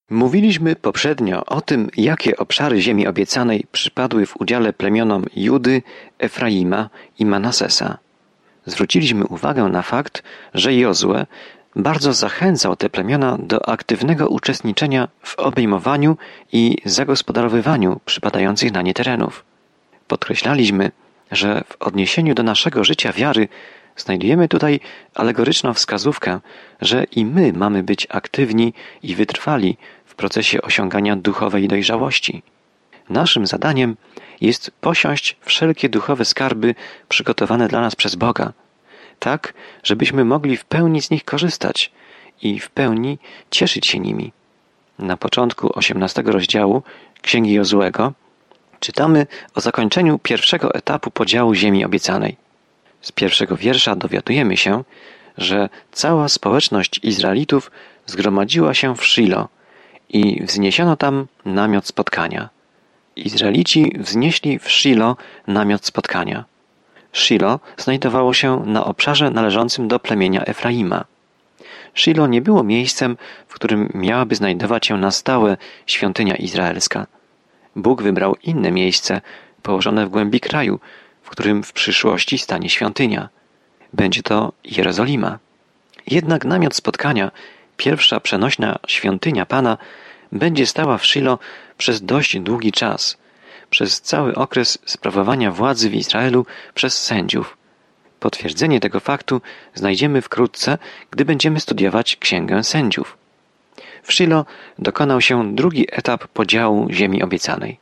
Mówiliśmy poprzednio o tym, jakie obszary ziemi obiecanej przypadły w udziale plemionom Judy, Efraima i Manasesa. Zwróciliśmy uwagę na fakt, że Jozue bardzo zachęcał te plemiona do aktywnego uczestniczenia w obejmowaniu i zagospodarowywaniu przypadających na nie terenów. Podkreślaliśmy, że w odniesieniu do naszego życia wiary znajdujemy tutaj alegoryczną wskazówkę, że i my mamy być aktywni i wytrwali w procesie osiągania duchowej dojrzałości. Naszym zadaniem jest posiąść wszelkie duchowe skarby przygotowane dla nas przez Boga, tak, żebyśmy mogli w pełni z nich korzystać i w pełni cieszyć się nimi. Na początku 18 rozdziału Księgi Jozuego czytamy o zakończeniu pierwszego etapu podziału ziemi obiecanej. Z pierwszego wiersza dowiadujemy się, że cała społeczność Izraelitów zgromadziła się w Shilo i wzniesiono tam namiot spotkania. Izraelici wznieśli w Shilo namiot spotkania. Shilo znajdowało się na obszarze należącym do plemienia Efraima. Shilo nie było miejscem, w którym miałaby znajdować się na stałe świątynia izraelska. Bóg wybrał inne miejsce, położone w głębi kraju, w którym w przyszłości stanie świątynia. Będzie to Jerozolima. Jednak namiot spotkania, pierwsza przenośna świątynia Pana, będzie stała w Shilo przez dość długi czas, przez cały okres sprawowania władzy w Izraelu przez sędziów. Potwierdzenie tego faktu znajdziemy wkrótce, gdy będziemy studiować Księgę Sędziów. W Shilo dokonał się drugi etap podziału ziemi obiecanej.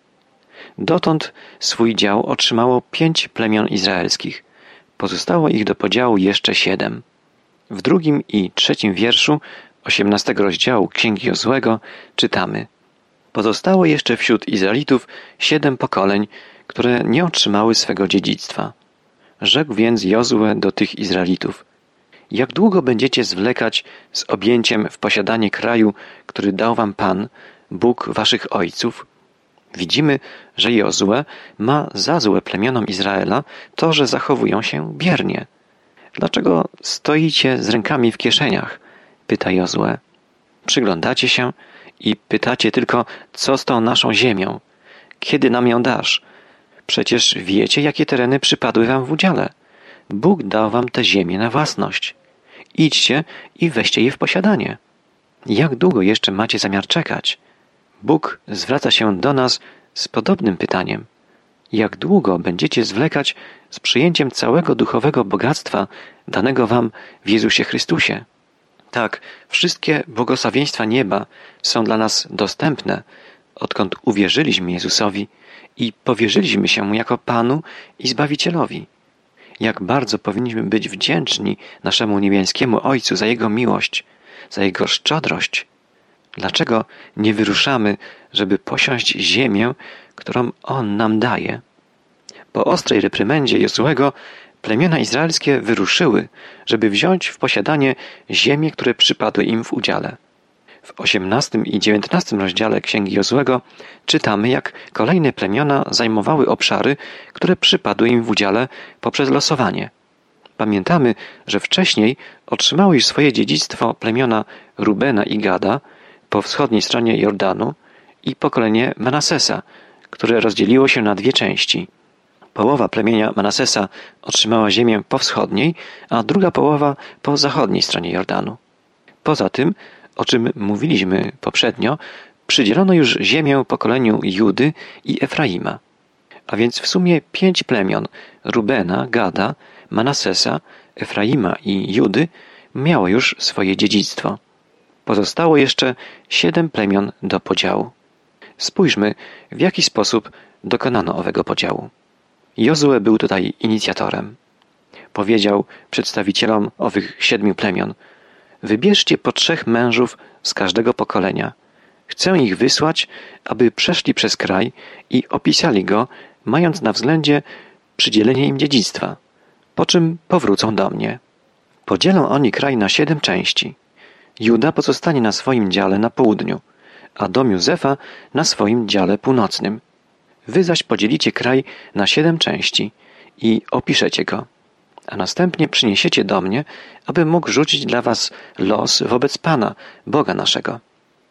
Dotąd swój dział otrzymało 5 plemion izraelskich. Pozostało ich do podziału jeszcze 7. W 2 i 3 wierszu 18 rozdziału Księgi Jozuego czytamy: Pozostało jeszcze wśród Izraelitów 7 pokoleń, które nie otrzymały swego dziedzictwa. Rzekł więc Jozue do tych Izraelitów: Jak długo będziecie zwlekać z objęciem w posiadanie kraju, który dał wam Pan, Bóg waszych ojców? Widzimy, że Jozue ma za złe plemionom Izraela to, że zachowują się biernie. Dlaczego stoicie z rękami w kieszeniach? Pyta Jozue. Przyglądacie się i pytacie tylko, co z tą naszą ziemią? Kiedy nam ją dasz? Przecież wiecie, jakie tereny przypadły wam w udziale. Bóg dał wam tę ziemię na własność. Idźcie i weźcie je w posiadanie. Jak długo jeszcze macie zamiar czekać? Bóg zwraca się do nas z podobnym pytaniem. Jak długo będziecie zwlekać z przyjęciem całego duchowego bogactwa danego wam w Jezusie Chrystusie? Tak, wszystkie błogosławieństwa nieba są dla nas dostępne, odkąd uwierzyliśmy Jezusowi i powierzyliśmy się Mu jako Panu i Zbawicielowi. Jak bardzo powinniśmy być wdzięczni naszemu niebieskiemu Ojcu za Jego miłość, za Jego szczodrość. Dlaczego nie wyruszamy, żeby posiąść ziemię, którą On nam daje? Po ostrej reprymendzie Jozuego plemiona izraelskie wyruszyły, żeby wziąć w posiadanie ziemie, które przypadły im w udziale. W 18 i 19 rozdziale Księgi Jozuego czytamy, jak kolejne plemiona zajmowały obszary, które przypadły im w udziale poprzez losowanie. Pamiętamy, że wcześniej otrzymały już swoje dziedzictwo plemiona Rubena i Gada po wschodniej stronie Jordanu i pokolenie Manasesa, które rozdzieliło się na 2 części. Połowa plemienia Manasesa otrzymała ziemię po wschodniej, a druga połowa po zachodniej stronie Jordanu. Poza tym, o czym mówiliśmy poprzednio, przydzielono już ziemię pokoleniu Judy i Efraima. A więc w sumie 5 plemion Rubena, Gada, Manasesa, Efraima i Judy miało już swoje dziedzictwo. Pozostało jeszcze 7 plemion do podziału. Spójrzmy, w jaki sposób dokonano owego podziału. Jozue był tutaj inicjatorem. Powiedział przedstawicielom owych 7 plemion: wybierzcie po 3 mężów z każdego pokolenia. Chcę ich wysłać, aby przeszli przez kraj i opisali go, mając na względzie przydzielenie im dziedzictwa, po czym powrócą do mnie. Podzielą oni kraj na 7 części. Juda pozostanie na swoim dziale na południu, a dom Józefa na swoim dziale północnym. Wy zaś podzielicie kraj na 7 części i opiszecie go, a następnie przyniesiecie do mnie, aby mógł rzucić dla was los wobec Pana, Boga naszego.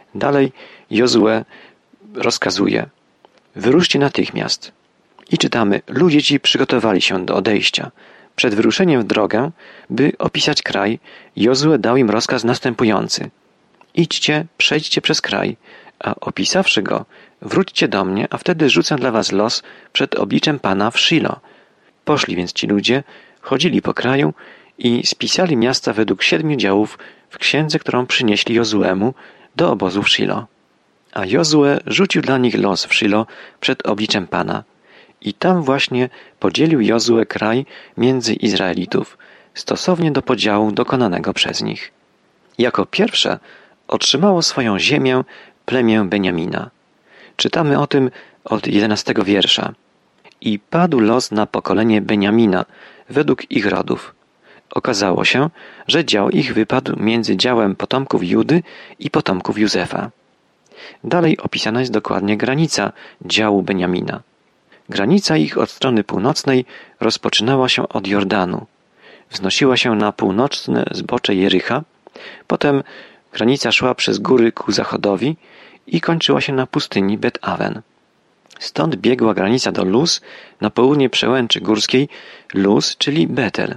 Dalej Jozue rozkazuje: wyruszcie natychmiast. I czytamy: ludzie ci przygotowali się do odejścia. Przed wyruszeniem w drogę, by opisać kraj, Jozue dał im rozkaz następujący: idźcie, przejdźcie przez kraj, a opisawszy go, wróćcie do mnie, a wtedy rzucę dla was los przed obliczem Pana w Shilo. Poszli więc ci ludzie, chodzili po kraju i spisali miasta według 7 działów w księdze, którą przynieśli Jozuemu do obozu w Shilo. A Jozue rzucił dla nich los w Shilo przed obliczem Pana. I tam właśnie podzielił Jozue kraj między Izraelitów, stosownie do podziału dokonanego przez nich. Jako pierwsze otrzymało swoją ziemię plemię Beniamina. Czytamy o tym od 11 wiersza. I padł los na pokolenie Beniamina według ich rodów. Okazało się, że dział ich wypadł między działem potomków Judy i potomków Józefa. Dalej opisana jest dokładnie granica działu Beniamina. Granica ich od strony północnej rozpoczynała się od Jordanu. Wznosiła się na północne zbocze Jericha, potem granica szła przez góry ku zachodowi i kończyła się na pustyni Bet-Awen. Stąd biegła granica do Luz, na południe przełęczy górskiej Luz, czyli Betel.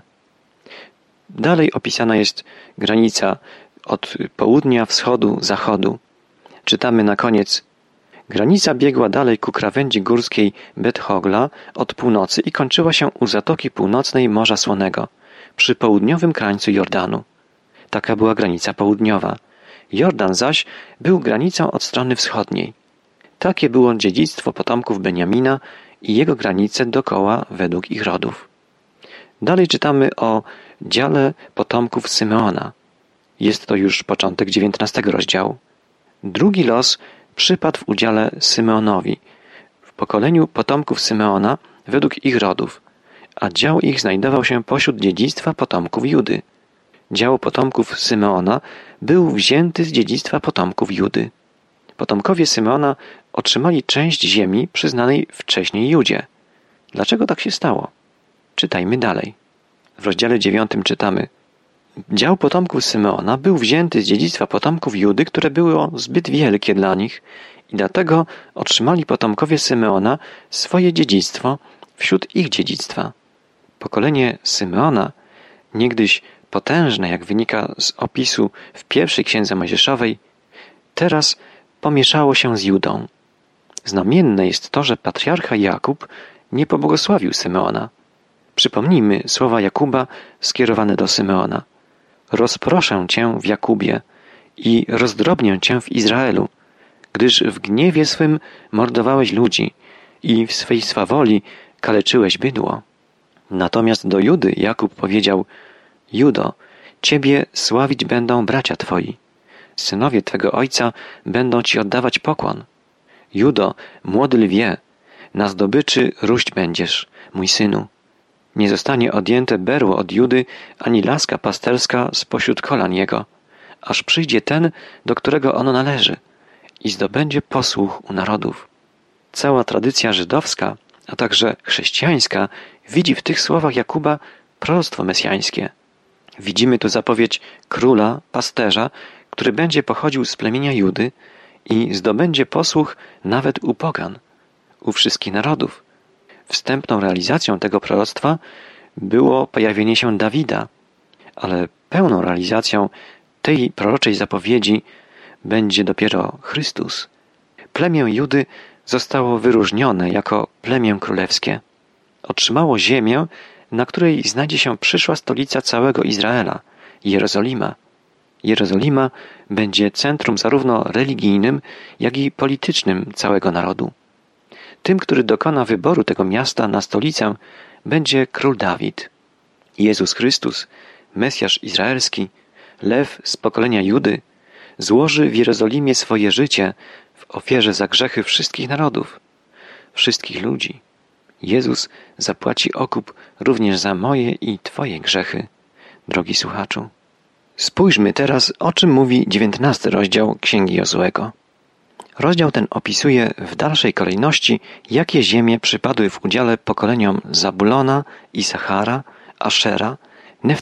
Dalej opisana jest granica od południa, wschodu, zachodu. Czytamy na koniec: granica biegła dalej ku krawędzi górskiej Bet-Hogla od północy i kończyła się u zatoki północnej Morza Słonego, przy południowym krańcu Jordanu. Taka była granica południowa. Jordan zaś był granicą od strony wschodniej. Takie było dziedzictwo potomków Beniamina i jego granice dokoła według ich rodów. Dalej czytamy o dziale potomków Symeona. Jest to już początek 19 rozdziału. Drugi los przypadł w udziale Symeonowi, w pokoleniu potomków Symeona według ich rodów, a dział ich znajdował się pośród dziedzictwa potomków Judy. Dział potomków Symeona był wzięty z dziedzictwa potomków Judy. Potomkowie Symeona otrzymali część ziemi przyznanej wcześniej Judzie. Dlaczego tak się stało? Czytajmy dalej. W rozdziale 9 czytamy: dział potomków Symeona był wzięty z dziedzictwa potomków Judy, które było zbyt wielkie dla nich, i dlatego otrzymali potomkowie Symeona swoje dziedzictwo wśród ich dziedzictwa. Pokolenie Symeona, niegdyś potężne, jak wynika z opisu w pierwszej księdze Mojżeszowej, teraz pomieszało się z Judą. Znamienne jest to, że patriarcha Jakub nie pobłogosławił Symeona. Przypomnijmy słowa Jakuba skierowane do Symeona: rozproszę cię w Jakubie i rozdrobnię cię w Izraelu, gdyż w gniewie swym mordowałeś ludzi i w swej swawoli kaleczyłeś bydło. Natomiast do Judy Jakub powiedział: Judo, ciebie sławić będą bracia twoi. Synowie twego ojca będą ci oddawać pokłon. Judo, młody lwie, na zdobyczy róść będziesz, mój synu. Nie zostanie odjęte berło od Judy, ani laska pasterska spośród kolan jego, aż przyjdzie ten, do którego ono należy, i zdobędzie posłuch u narodów. Cała tradycja żydowska, a także chrześcijańska widzi w tych słowach Jakuba proroctwo mesjańskie. Widzimy tu zapowiedź króla, pasterza, który będzie pochodził z plemienia Judy i zdobędzie posłuch nawet u pogan, u wszystkich narodów. Wstępną realizacją tego proroctwa było pojawienie się Dawida, ale pełną realizacją tej proroczej zapowiedzi będzie dopiero Chrystus. Plemię Judy zostało wyróżnione jako plemię królewskie. Otrzymało ziemię, na której znajdzie się przyszła stolica całego Izraela, Jerozolima. Jerozolima będzie centrum zarówno religijnym, jak i politycznym całego narodu. Tym, który dokona wyboru tego miasta na stolicę, będzie król Dawid. Jezus Chrystus, Mesjasz Izraelski, lew z pokolenia Judy, złoży w Jerozolimie swoje życie w ofierze za grzechy wszystkich narodów, wszystkich ludzi. Jezus zapłaci okup również za moje i Twoje grzechy, drogi słuchaczu. Spójrzmy teraz, o czym mówi 19 rozdział Księgi Jozuego. Rozdział ten opisuje w dalszej kolejności, jakie ziemie przypadły w udziale pokoleniom Zabulona, Isachara, Ashera,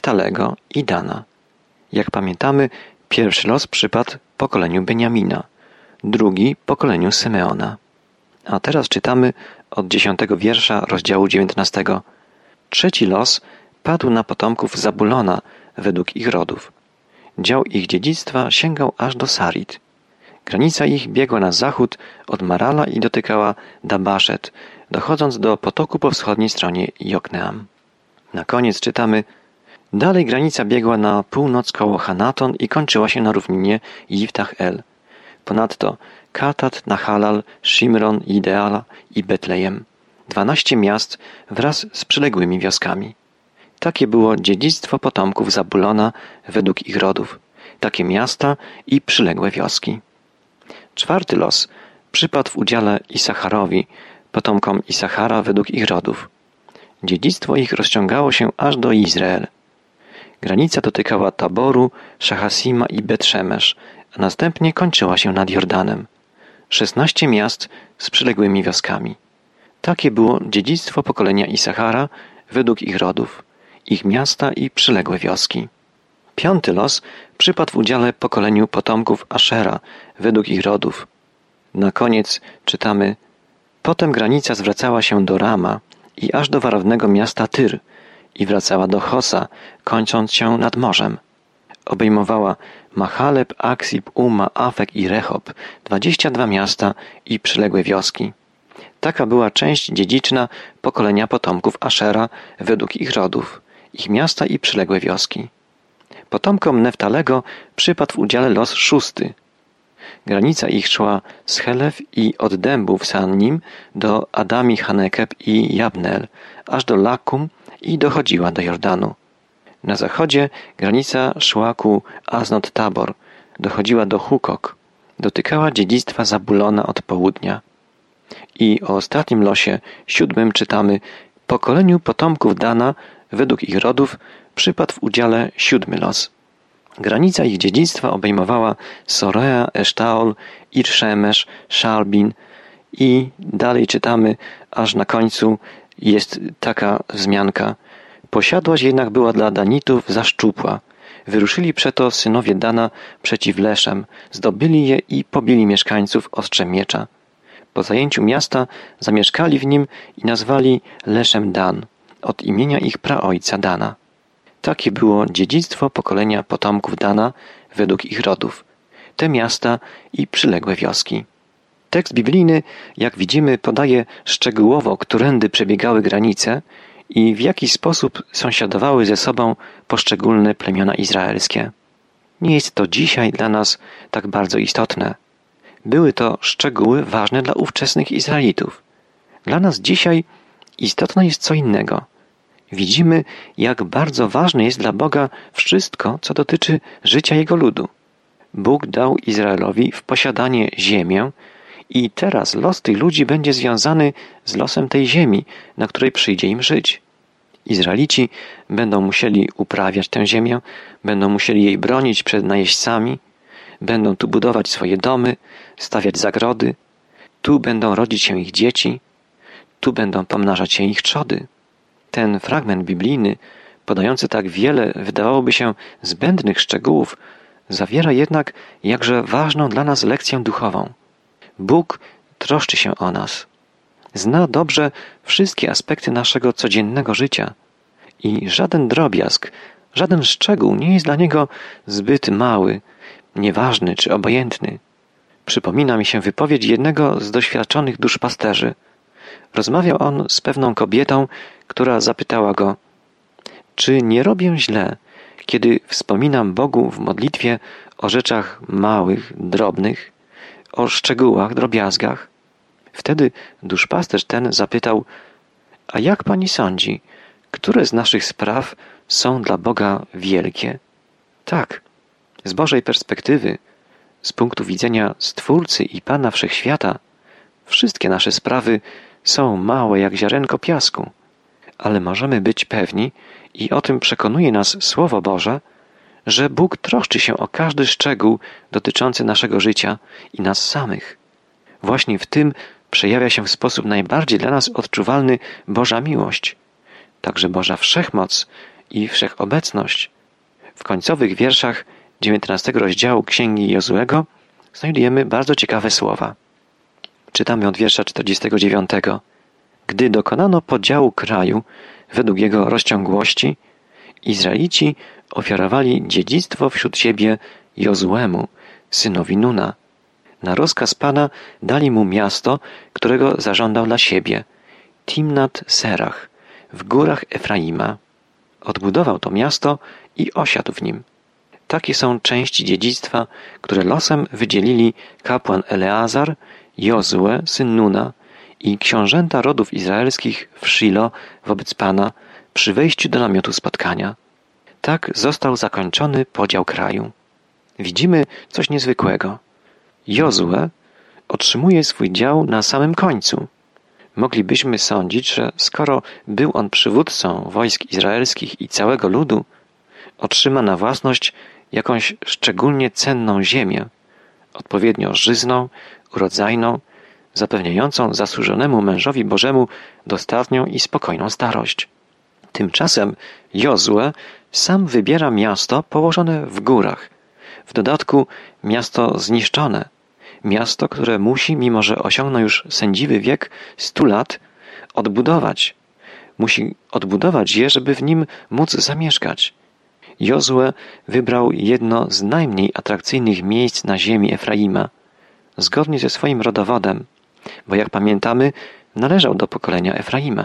Neftalego i Dana. Jak pamiętamy, pierwszy los przypadł pokoleniu Beniamina, drugi pokoleniu Symeona. A teraz czytamy od 10 wiersza rozdziału 19. Trzeci los padł na potomków Zabulona według ich rodów. Dział ich dziedzictwa sięgał aż do Sarid. Granica ich biegła na zachód od Marala i dotykała Dabaszet, dochodząc do potoku po wschodniej stronie Jokneam. Na koniec czytamy: dalej granica biegła na północ koło Hanaton i kończyła się na równinie Jiftach El. Ponadto Katat, Nahalal, Shimron, Ideala i Betlejem. 12 miast wraz z przyległymi wioskami. Takie było dziedzictwo potomków Zabulona według ich rodów. Takie miasta i przyległe wioski. Czwarty los przypadł w udziale Isacharowi, potomkom Isachara według ich rodów. Dziedzictwo ich rozciągało się aż do Izrael. Granica dotykała Taboru, Szachasima i Bet-Szemesz, a następnie kończyła się nad Jordanem. 16 miast z przyległymi wioskami. Takie było dziedzictwo pokolenia Isachara według ich rodów, ich miasta i przyległe wioski. Piąty los przypadł w udziale pokoleniu potomków Ashera według ich rodów. Na koniec czytamy: potem granica zwracała się do Rama i aż do warownego miasta Tyr i wracała do Hosa, kończąc się nad morzem. Obejmowała Machaleb, Aksib, Uma, Afek i Rehob, 22 miasta i przyległe wioski. Taka była część dziedziczna pokolenia potomków Ashera według ich rodów, ich miasta i przyległe wioski. Potomkom Neftalego przypadł w udziale los szósty. Granica ich szła z Chelew i od dębów Sannim do Adami Hanekeb i Jabnel, aż do Lakum i dochodziła do Jordanu. Na zachodzie granica szła ku Aznot Tabor, dochodziła do Hukok, dotykała dziedzictwa Zabulona od południa. I o ostatnim losie, 7, czytamy: pokoleniu potomków Dana według ich rodów przypadł w udziale 7 los. Granica ich dziedzictwa obejmowała Sorea, Esztaol, Ir-Szemesz, Szalbin i dalej czytamy, aż na końcu jest taka wzmianka: posiadłość jednak była dla Danitów za szczupła. Wyruszyli przeto synowie Dana przeciw Leszem, zdobyli je i pobili mieszkańców ostrzem miecza. Po zajęciu miasta zamieszkali w nim i nazwali Leszem Dan, od imienia ich praojca Dana. Takie było dziedzictwo pokolenia potomków Dana według ich rodów, te miasta i przyległe wioski. Tekst biblijny, jak widzimy, podaje szczegółowo, którędy przebiegały granice i w jaki sposób sąsiadowały ze sobą poszczególne plemiona izraelskie. Nie jest to dzisiaj dla nas tak bardzo istotne. Były to szczegóły ważne dla ówczesnych Izraelitów. Dla nas dzisiaj istotne jest co innego. Widzimy, jak bardzo ważne jest dla Boga wszystko, co dotyczy życia Jego ludu. Bóg dał Izraelowi w posiadanie ziemię i teraz los tych ludzi będzie związany z losem tej ziemi, na której przyjdzie im żyć. Izraelici będą musieli uprawiać tę ziemię, będą musieli jej bronić przed najeźdźcami, będą tu budować swoje domy, stawiać zagrody, tu będą rodzić się ich dzieci, tu będą pomnażać się ich trzody. Ten fragment biblijny, podający tak wiele, wydawałoby się, zbędnych szczegółów, zawiera jednak jakże ważną dla nas lekcję duchową. Bóg troszczy się o nas. Zna dobrze wszystkie aspekty naszego codziennego życia i żaden drobiazg, żaden szczegół nie jest dla Niego zbyt mały, nieważny czy obojętny. Przypomina mi się wypowiedź jednego z doświadczonych duszpasterzy. Rozmawiał on z pewną kobietą, która zapytała go: czy nie robię źle, kiedy wspominam Bogu w modlitwie o rzeczach małych, drobnych, o szczegółach, drobiazgach? Wtedy duszpasterz ten zapytał: a jak pani sądzi, które z naszych spraw są dla Boga wielkie? Tak, z Bożej perspektywy, z punktu widzenia Stwórcy i Pana Wszechświata, wszystkie nasze sprawy są małe jak ziarenko piasku, ale możemy być pewni, i o tym przekonuje nas Słowo Boże, że Bóg troszczy się o każdy szczegół dotyczący naszego życia i nas samych. Właśnie w tym przejawia się w sposób najbardziej dla nas odczuwalny Boża miłość, także Boża wszechmoc i wszechobecność. W końcowych wierszach 19 rozdziału Księgi Jozuego znajdujemy bardzo ciekawe słowa. Czytamy od wiersza 49. Gdy dokonano podziału kraju według jego rozciągłości, Izraelici ofiarowali dziedzictwo wśród siebie Jozuemu, synowi Nuna. Na rozkaz Pana dali mu miasto, którego zażądał dla siebie, Timnat Serach, w górach Efraima. Odbudował to miasto i osiadł w nim. Takie są części dziedzictwa, które losem wydzielili kapłan Eleazar, Jozue, syn Nuna i książęta rodów izraelskich w Shilo wobec Pana przy wejściu do namiotu spotkania. Tak został zakończony podział kraju. Widzimy coś niezwykłego. Jozue otrzymuje swój dział na samym końcu. Moglibyśmy sądzić, że skoro był on przywódcą wojsk izraelskich i całego ludu, otrzyma na własność jakąś szczególnie cenną ziemię, odpowiednio żyzną, urodzajną, zapewniającą zasłużonemu mężowi Bożemu dostatnią i spokojną starość. Tymczasem Jozue sam wybiera miasto położone w górach, w dodatku miasto zniszczone, miasto, które musi, mimo że osiągnął już sędziwy wiek 100 lat, odbudować. Musi odbudować je, żeby w nim móc zamieszkać. Jozue wybrał jedno z najmniej atrakcyjnych miejsc na ziemi Efraima, zgodnie ze swoim rodowodem, bo jak pamiętamy, należał do pokolenia Efraima,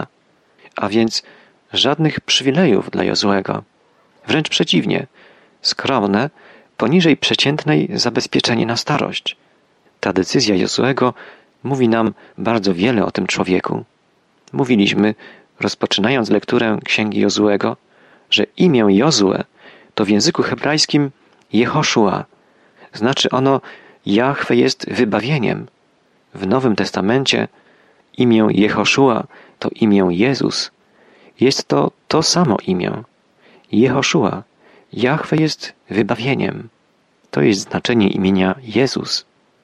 a więc żadnych przywilejów dla Jozuego. Wręcz przeciwnie, skromne, poniżej przeciętnej zabezpieczenie na starość. Ta decyzja Jozuego mówi nam bardzo wiele o tym człowieku. Mówiliśmy, rozpoczynając lekturę księgi Jozuego, że imię Jozue to w języku hebrajskim Jehoszua. Znaczy ono Jahwe jest wybawieniem. W Nowym Testamencie imię Jehoszua to imię Jezus. Jest to samo imię. Jehoszua. Jahwe jest wybawieniem. To jest znaczenie imienia Jezus.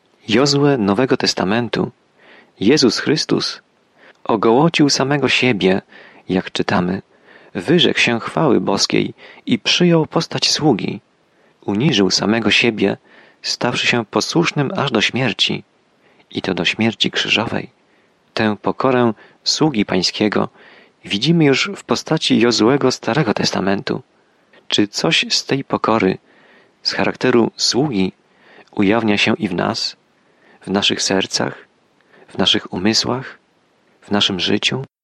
Jozue Nowego Testamentu, Jezus Chrystus, ogołocił samego siebie, jak czytamy, wyrzekł się chwały boskiej i przyjął postać sługi. Uniżył samego siebie, stawszy się posłusznym aż do śmierci, i to do śmierci krzyżowej. Tę pokorę sługi pańskiego widzimy już w postaci Jozuego Starego Testamentu. Czy coś z tej pokory, z charakteru sługi ujawnia się i w nas, w naszych sercach, w naszych umysłach, w naszym życiu?